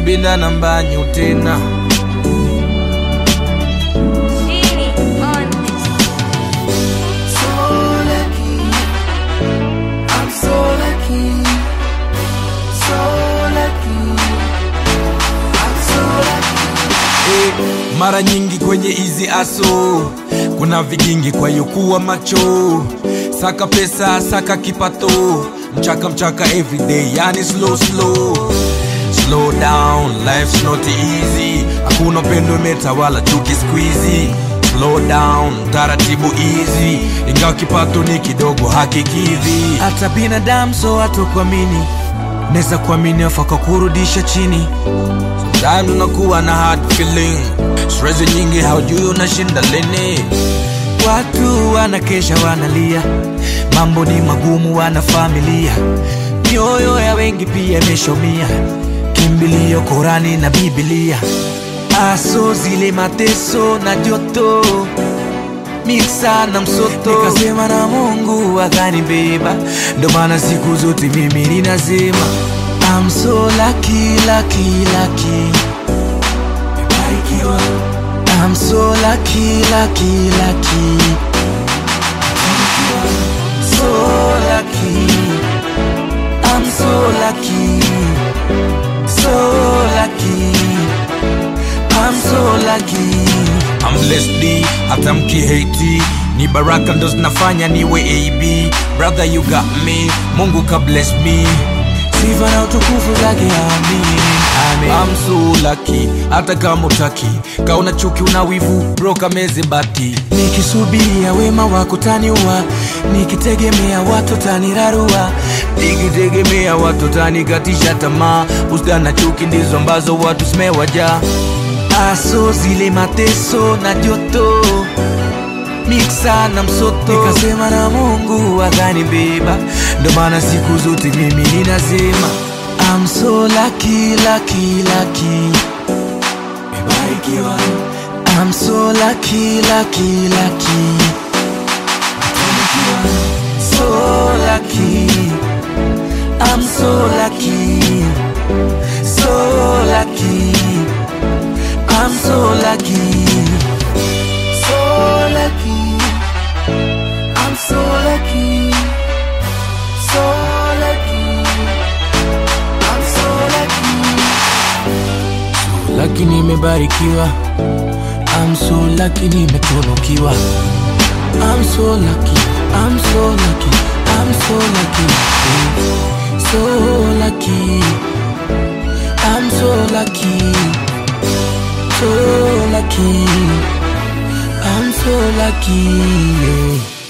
subina na mbanyu tena. Mara nyingi kwenye hizi aso kuna vigingi, kwa hiyo kuwa macho. Saka pesa, saka kipato, mchaka everyday, yani slow slow down, life's not easy. Hakuna pendo imetawala chuki squeezy. Slow down, taratibu easy, ingawa kipato ni kidogo hakikidhi. Hata binadamu so hatokuamini, neza kuamini afaka kurudisha chini. Sometimes unakuwa na hard feeling, stress nyingi haujui unashinda lini. Watu wanakesha wanalia, mambo ni magumu wana familia. Mioyo ya wengi pia imeshomia, kimbilio Korani na Biblia. Aso zile mateso na joto, mixa na msoto, nikasema na Mungu akanibeba. Ndo maana siku zote mimi ninasema I'm so lucky, lucky, lucky. I'm so lucky, lucky, lucky. So lucky. I'm so lucky. So lucky. I'm so lucky. I'm blessed, hata mkihate ni baraka ndo zinafanya niwe AB. Brother you got me, Mungu ka bless me. Sifa na utukufu zake amin. I'm so lucky, hata kama utaki. Kauna chuki una wivu, broka meze bati. Nikisubiria wema wako taniua, nikitegemea watu tanirarua, nikitegemea watu tanikatisha tamaa. Usda na chuki ndizo ambazo watu simewaja. Aso zile mateso na joto, mixa na msoto, nikasema na Mungu akanibeba. Ndo maana siku zote mimi ninasema I'm so lucky, lucky, lucky. Mebarikiwa. I'm so lucky, lucky, lucky. So lucky. I'm so lucky. So lucky. I'm so lucky. So lucky. I'm so lucky. So lucky. I'm so lucky. So lucky nimebarikiwa. I'm so lucky nimetunukiwa. I'm so lucky. I'm so lucky. I'm so lucky. So lucky. I'm so lucky. So lucky. I'm so lucky, yeah.